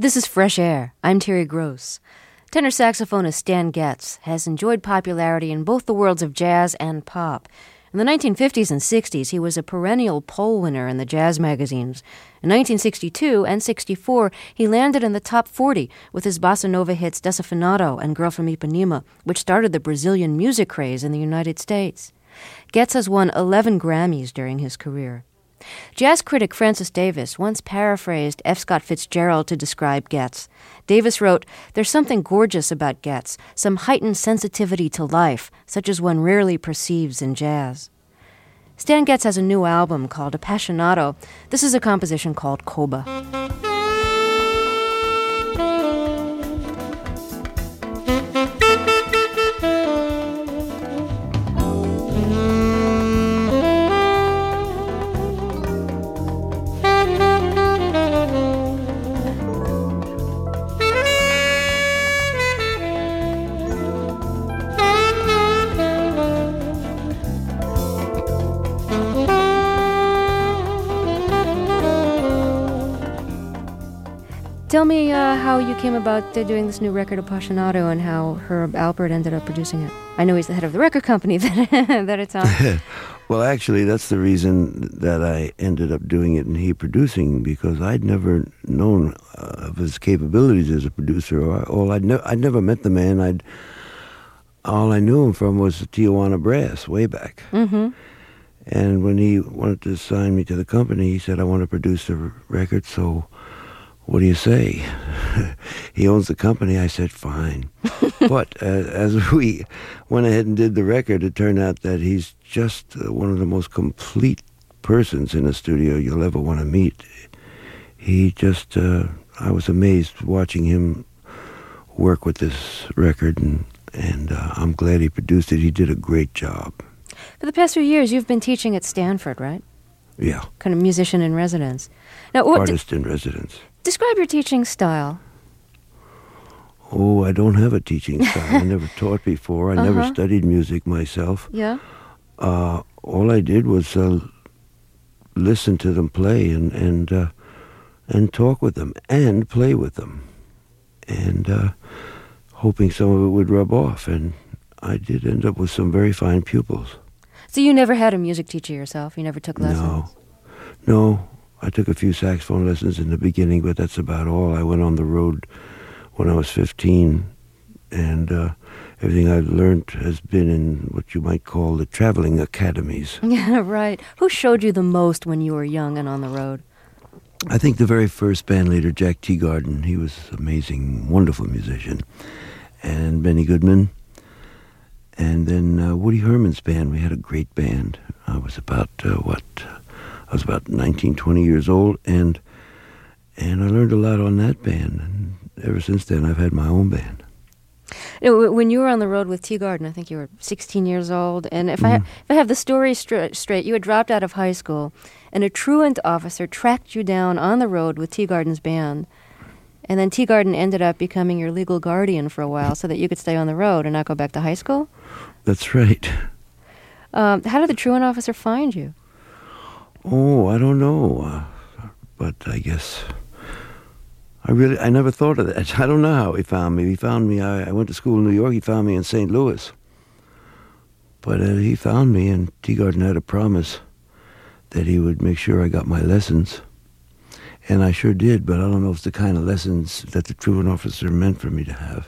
This is Fresh Air. I'm Terry Gross. Tenor saxophonist Stan Getz has enjoyed popularity in both the worlds of jazz and pop. In the 1950s and 60s, he was a perennial poll winner in the jazz magazines. In 1962 and 64, he landed in the top 40 with his bossa nova hits Desafinado and Girl from Ipanema, which started the Brazilian music craze in the United States. Getz has won 11 Grammys during his career. Jazz critic Francis Davis once paraphrased F. Scott Fitzgerald to describe Getz. Davis wrote, "There's something gorgeous about Getz, some heightened sensitivity to life, such as one rarely perceives in jazz." Stan Getz has a new album called Appassionato. This is a composition called Koba. Tell me how you came about doing this new record, Appassionato, and how Herb Alpert ended up producing it. I know he's the head of the record company that it's on. Well, actually, that's the reason that I ended up doing it and he producing, because I'd never known of his capabilities as a producer. I'd never met the man. All I knew him from was the Tijuana Brass way back. Mm-hmm. And when he wanted to sign me to the company, he said, "I want to produce the record, so what do you say?" He owns the company. I said, fine. But as we went ahead and did the record, it turned out that he's just one of the most complete persons in a studio you'll ever want to meet. He just, I was amazed watching him work with this record, and I'm glad he produced it. He did a great job. For the past few years, you've been teaching at Stanford, right? Yeah. Kind of musician in residence. Now, Artist in residence. Describe your teaching style. Oh, I don't have a teaching style. I never taught before. I never studied music myself. Yeah? All I did was listen to them play and talk with them and play with them, and hoping some of it would rub off. And I did end up with some very fine pupils. So you never had a music teacher yourself? You never took lessons? No. I took a few saxophone lessons in the beginning, but that's about all. I went on the road when I was 15, and everything I've learned has been in what you might call the traveling academies. Yeah, right. Who showed you the most when you were young and on the road? I think the very first band leader, Jack Teagarden. He was an amazing, wonderful musician. And Benny Goodman. And then Woody Herman's band. We had a great band. I was about, I was about 19, 20 years old, and I learned a lot on that band. And ever since then, I've had my own band. When you were on the road with Teagarden, I think you were 16 years old, and if I have the story straight, you had dropped out of high school, and a truant officer tracked you down on the road with Teagarden's band, and then Teagarden ended up becoming your legal guardian for a while so that you could stay on the road and not go back to high school? That's right. How did the truant officer find you? Oh, I don't know, but I guess I never thought of that. I don't know how he found me. He found me, I went to school in New York, he found me in St. Louis. But he found me, and Teagarden had a promise that he would make sure I got my lessons. And I sure did, but I don't know if it's the kind of lessons that the truant officer meant for me to have.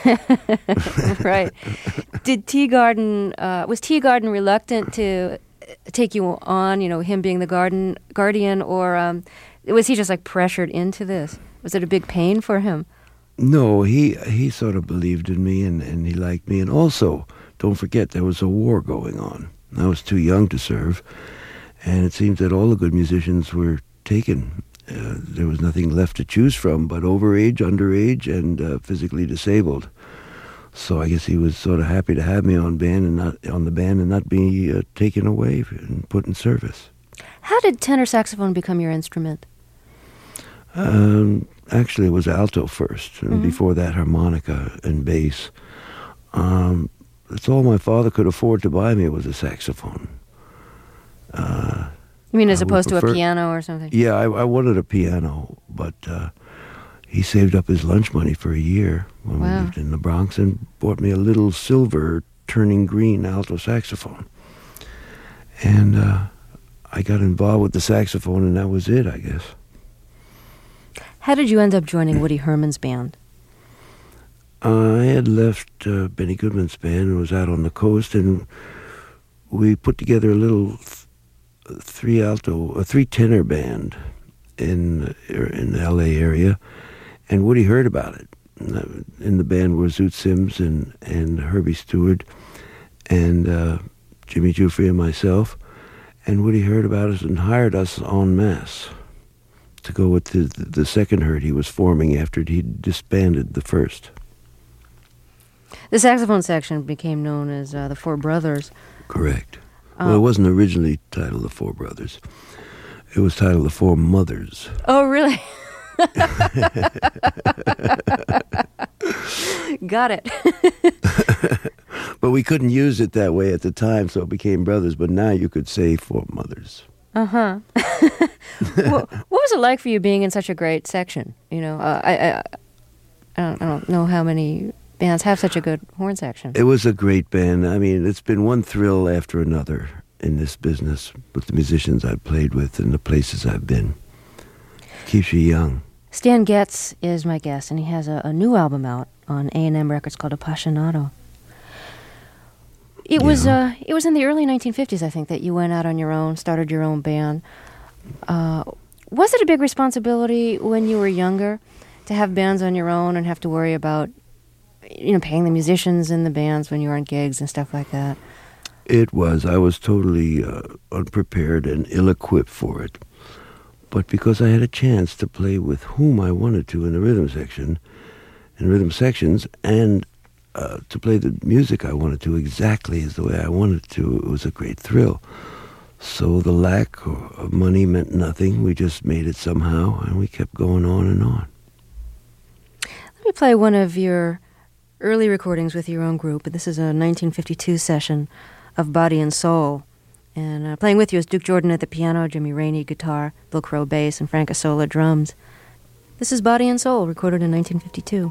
Right. Was Teagarden reluctant to take you on, him being the guardian, or was he just like pressured into this? Was it a big pain for him? No, he sort of believed in me, and he liked me. And also, don't forget, there was a war going on. I was too young to serve, and it seems that all the good musicians were taken. There was nothing left to choose from but overage, underage, and physically disabled. So I guess he was sort of happy to have me on the band and not be taken away and put in service. How did tenor saxophone become your instrument? Actually, it was alto first, and before that, harmonica and bass. That's all my father could afford to buy me was a saxophone. You mean as opposed to a piano or something? Yeah, I wanted a piano, but he saved up his lunch money for a year when we lived in the Bronx and bought me a little silver turning green alto saxophone. And I got involved with the saxophone, and that was it, I guess. How did you end up joining Woody Herman's band? I had left Benny Goodman's band and was out on the coast, and we put together a little three tenor band in the L.A. area, and Woody heard about it. In the band were Zoot Sims and Herbie Stewart and Jimmy Giuffre and myself, and Woody heard about us and hired us en masse to go with the second herd he was forming after he disbanded the first. The saxophone section became known as the Four Brothers. Correct. Well, it wasn't originally titled the Four Brothers. It was titled the Four Mothers. Oh, really? Got it. But we couldn't use it that way at the time, so it became Brothers. But now you could say Four Mothers. Uh-huh. What was it like for you being in such a great section? You know, I don't know how many bands have such a good horn section. It was a great band. I mean, it's been one thrill after another in this business with the musicians I've played with and the places I've been. Keeps you young. Stan Getz is my guest, and he has a new album out on A&M Records called Appassionato. It was in the early 1950s, I think, that you went out on your own, started your own band. Was it a big responsibility when you were younger to have bands on your own and have to worry about, you know, paying the musicians in the bands when you were on gigs and stuff like that? It was. I was totally unprepared and ill-equipped for it. But because I had a chance to play with whom I wanted to in the rhythm section, in rhythm sections, and to play the music I wanted to exactly as the way I wanted to, it was a great thrill. So the lack of money meant nothing. We just made it somehow, and we kept going on and on. Let me play one of your early recordings with your own group. This is a 1952 session of Body and Soul. And playing with you is Duke Jordan at the piano, Jimmy Rainey guitar, Bill Crow bass, and Frank Isola drums. This is Body and Soul, recorded in 1952.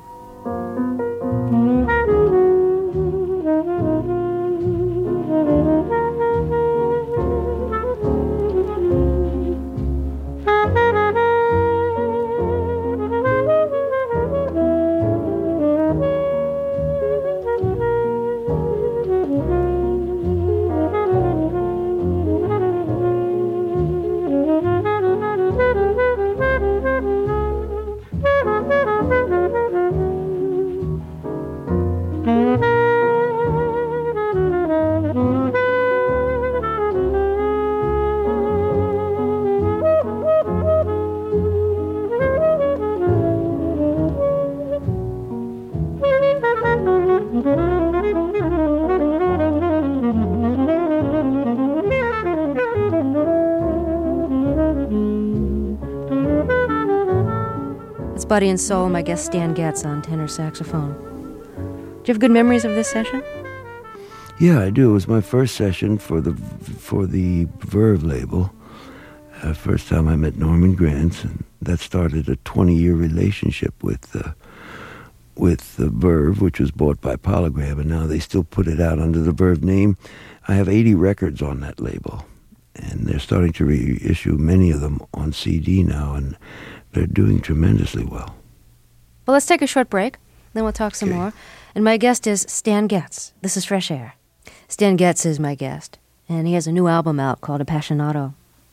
Body and Soul, my guest Stan Getz on tenor saxophone. Do you have good memories of this session? Yeah, I do. It was my first session for the Verve label. First time I met Norman Granz, and that started a 20-year relationship with the Verve, which was bought by Polygram, and now they still put it out under the Verve name. I have 80 records on that label, and they're starting to reissue many of them on CD now, and they're doing tremendously well. Well, let's take a short break, then we'll talk some more. And my guest is Stan Getz. This is Fresh Air. Stan Getz is my guest, and he has a new album out called Appassionato.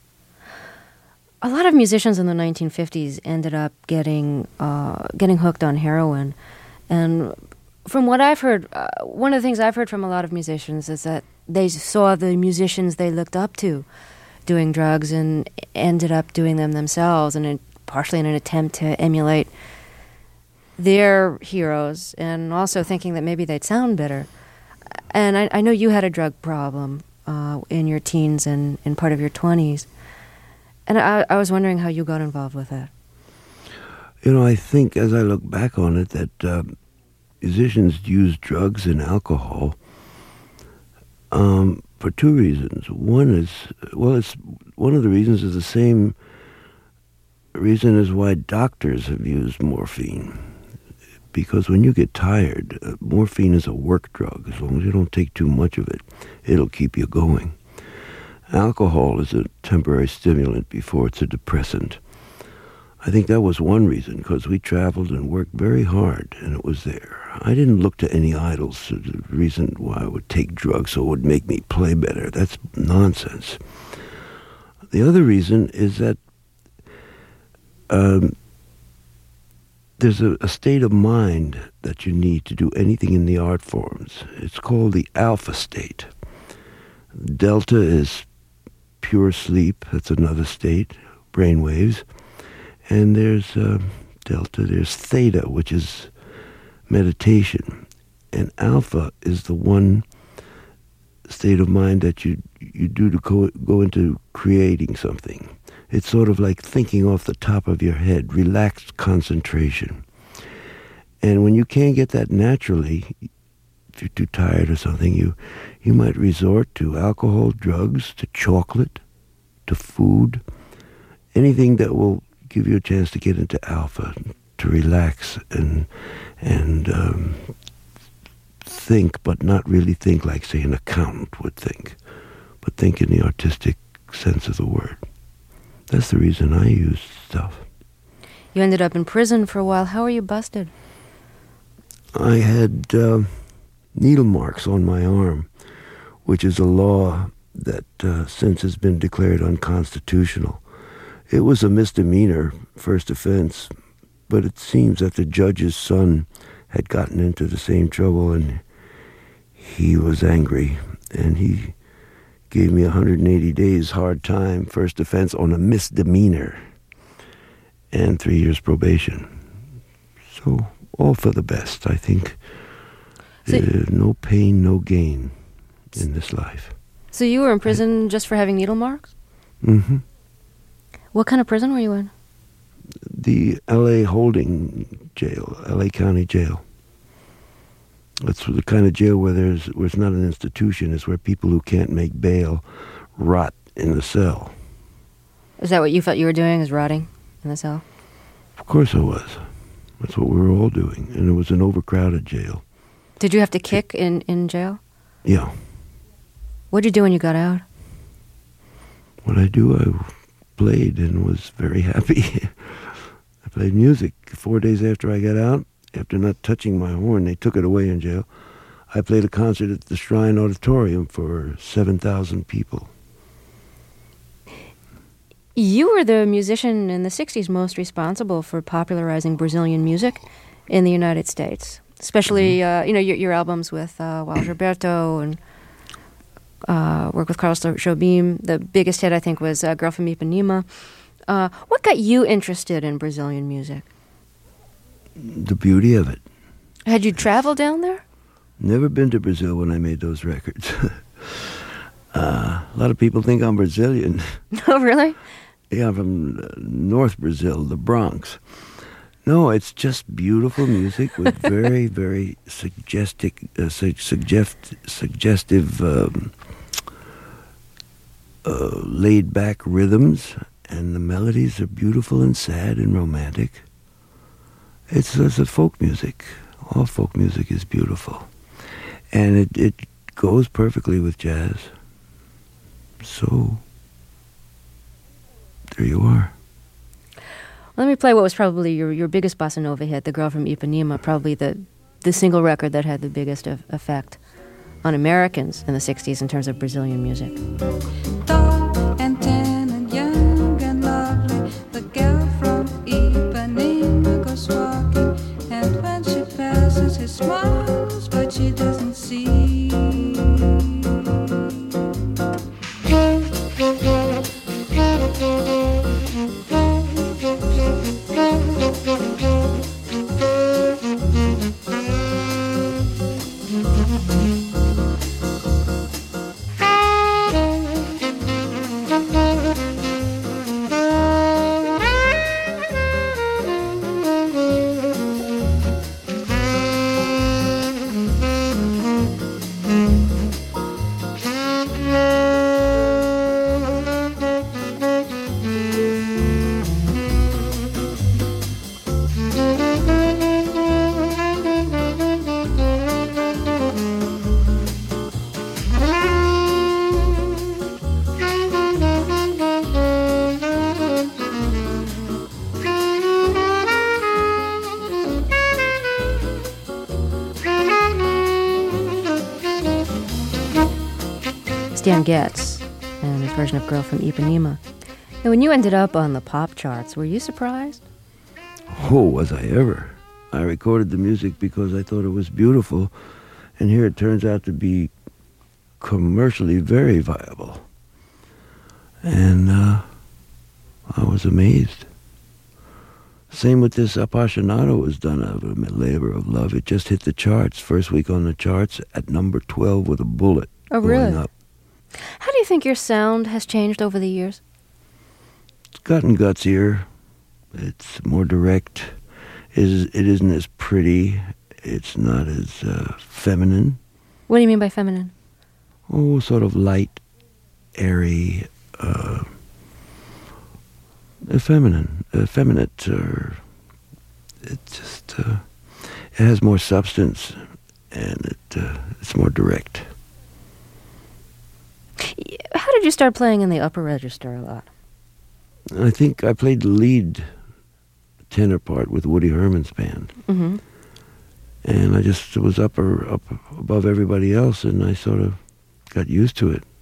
A lot of musicians in the 1950s ended up getting hooked on heroin. And from what I've heard, one of the things I've heard from a lot of musicians is that they saw the musicians they looked up to doing drugs and ended up doing them themselves, and partially in an attempt to emulate their heroes, and also thinking that maybe they'd sound better. And I know you had a drug problem in your teens and in part of your 20s. And I was wondering how you got involved with that. You know, I think as I look back on it that musicians use drugs and alcohol for two reasons. One is, it's one of the reasons is the same The reason is why doctors have used morphine. Because when you get tired, morphine is a work drug. As long as you don't take too much of it, it'll keep you going. Alcohol is a temporary stimulant before it's a depressant. I think that was one reason, because we traveled and worked very hard, and it was there. I didn't look to any idols as the reason why I would take drugs so it would make me play better. That's nonsense. The other reason is that there's a state of mind that you need to do anything in the art forms. It's called the alpha state. Delta is pure sleep. That's another state, brain waves. And there's delta, there's theta, which is meditation. And alpha is the one state of mind that you do to go into creating something. It's sort of like thinking off the top of your head, relaxed concentration. And when you can't get that naturally, if you're too tired or something, you might resort to alcohol, drugs, to chocolate, to food, anything that will give you a chance to get into alpha, to relax and think, but not really think like, say, an accountant would think, but think in the artistic sense of the word. That's the reason I use stuff. You ended up in prison for a while. How were you busted? I had needle marks on my arm, which is a law that since has been declared unconstitutional. It was a misdemeanor, first offense, but it seems that the judge's son had gotten into the same trouble, and he was angry, and he gave me 180 days hard time, first offense on a misdemeanor, and 3 years probation. So, all for the best, I think. So, no pain, no gain in this life. So you were in prison just for having needle marks? Mm-hmm. What kind of prison were you in? The L.A. holding jail, L.A. County Jail. It's the kind of jail where it's not an institution. It's where people who can't make bail rot in the cell. Is that what you felt you were doing, is rotting in the cell? Of course I was. That's what we were all doing. And it was an overcrowded jail. Did you have to kick in jail? Yeah. What did you do when you got out? What I do, I played and was very happy. I played music. 4 days after I got out, after not touching my horn, they took it away in jail. I played a concert at the Shrine Auditorium for 7,000 people. You were the musician in the 60s most responsible for popularizing Brazilian music in the United States, especially your albums with João Gilberto and work with Carlos Jobim. The biggest hit, I think, was Girl from Ipanema. What got you interested in Brazilian music? The beauty of it. Had you traveled down there? Never been to Brazil when I made those records. A lot of people think I'm Brazilian. Oh, really? Yeah, I'm from North Brazil, the Bronx. No, it's just beautiful music with very, very suggestive laid-back rhythms, and the melodies are beautiful and sad and romantic. It's a folk music. All folk music is beautiful. And it goes perfectly with jazz. So, there you are. Let me play what was probably your biggest bossa nova hit, The Girl from Ipanema, probably the single record that had the biggest effect on Americans in the 60s in terms of Brazilian music. Tall and tan and young and lovely, the girl from Ipanema goes walking, and when she passes he smiles, but she doesn't see. Stan Getz and his version of Girl from Ipanema. And when you ended up on the pop charts, were you surprised? Oh, was I ever. I recorded the music because I thought it was beautiful, and here it turns out to be commercially very viable. And I was amazed. Same with this Appassionato was done out of a labor of love. It just hit the charts, first week on the charts, at number 12 with a bullet. Oh, really? Going up. How do you think your sound has changed over the years? It's gotten gutsier. It's more direct. It isn't as pretty. It's not as feminine. What do you mean by feminine? Oh, sort of light, airy, effeminate, or it just it has more substance, and it's more direct. How did you start playing in the upper register a lot? I think I played the lead tenor part with Woody Herman's band. Mm-hmm. And I just was up above everybody else, and I sort of got used to it.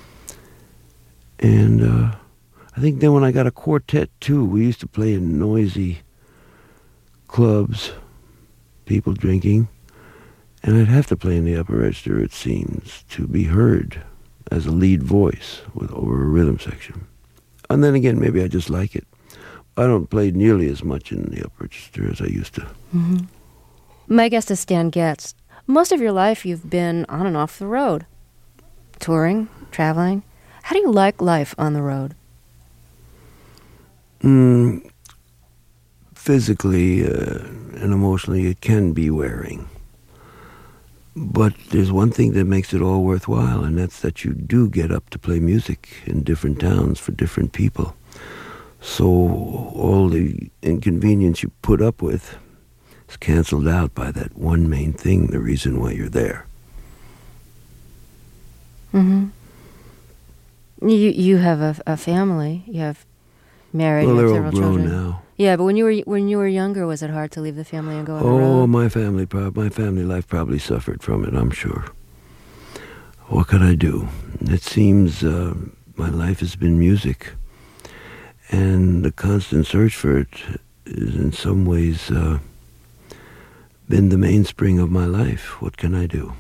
And I think then when I got a quartet, too, we used to play in noisy clubs, people drinking, and I'd have to play in the upper register, it seems, to be heard as a lead voice over a rhythm section. And then again, maybe I just like it. I don't play nearly as much in the upper register as I used to. Mm-hmm. My guest is Stan Getz. Most of your life you've been on and off the road, touring, traveling. How do you like life on the road? Physically and emotionally, it can be wearing. But there's one thing that makes it all worthwhile, and that's that you do get up to play music in different towns for different people. So all the inconvenience you put up with is canceled out by that one main thing, the reason why you're there. Mm-hmm. You have a family. You have married. Well, you have they're all several grown children. now. Yeah, but when you were younger, was it hard to leave the family and go on the Oh, road? my family life probably suffered from it, I'm sure. What could I do? It seems my life has been music, and the constant search for it is in some ways been the mainspring of my life. What can I do?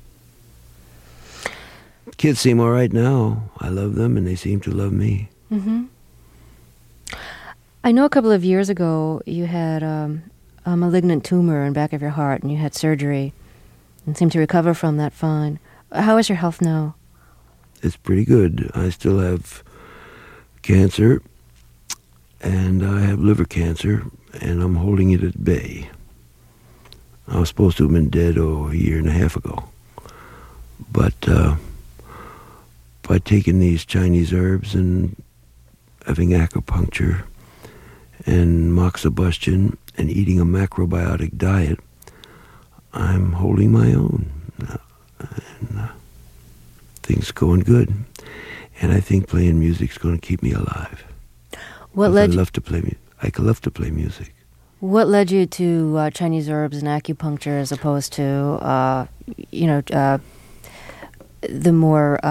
Kids seem all right now. I love them, and they seem to love me. Mm-hmm. I know a couple of years ago you had a malignant tumor in the back of your heart, and you had surgery and seemed to recover from that fine. How is your health now? It's pretty good. I still have cancer, and I have liver cancer, and I'm holding it at bay. I was supposed to have been dead a year and a half ago. But by taking these Chinese herbs and having acupuncture and moxibustion and eating a macrobiotic diet, I'm holding my own. And things going good. And I think playing music's going to keep me alive. I love to play music. What led you to Chinese herbs and acupuncture as opposed to, the more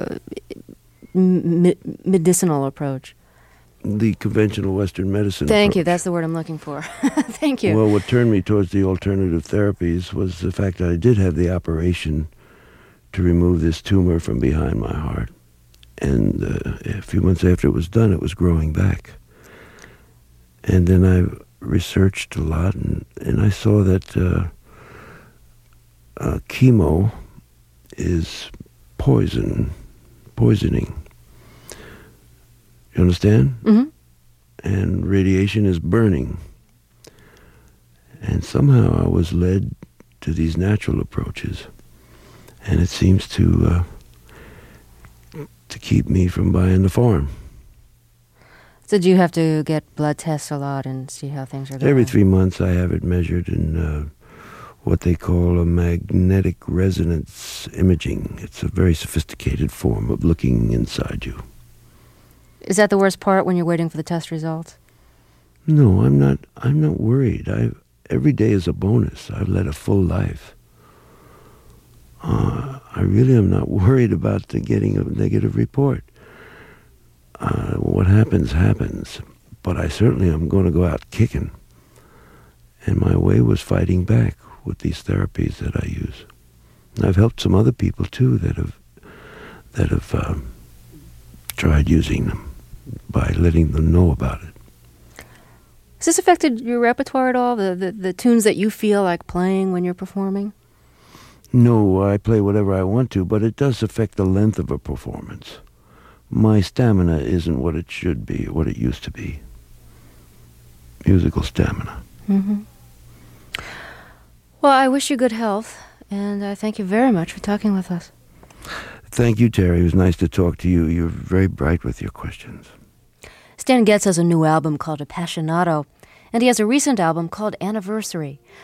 medicinal approach? The conventional Western medicine Thank you. approach. That's the word I'm looking for. Thank you. Well, what turned me towards the alternative therapies was the fact that I did have the operation to remove this tumor from behind my heart. And a few months after it was done, it was growing back. And then I researched a lot, and I saw that chemo is poisoning. You understand? Mm-hmm. And radiation is burning. And somehow I was led to these natural approaches. And it seems to keep me from buying the farm. So do you have to get blood tests a lot and see how things are going? Every 3 months I have it measured in what they call a magnetic resonance imaging. It's a very sophisticated form of looking inside you. Is that the worst part when you're waiting for the test results? No, I'm not worried. Every day is a bonus. I've led a full life. I really am not worried about getting a negative report. What happens, happens. But I certainly am going to go out kicking. And my way was fighting back with these therapies that I use. And I've helped some other people too that have tried using them by letting them know about it. Has this affected your repertoire at all? The tunes that you feel like playing when you're performing? No, I play whatever I want to, but it does affect the length of a performance. My stamina isn't what it should be, what it used to be. Musical stamina. Mm-hmm. Well, I wish you good health, and I thank you very much for talking with us. Thank you, Terry. It was nice to talk to you. You're very bright with your questions. Stan Getz has a new album called Appassionato, and he has a recent album called Anniversary.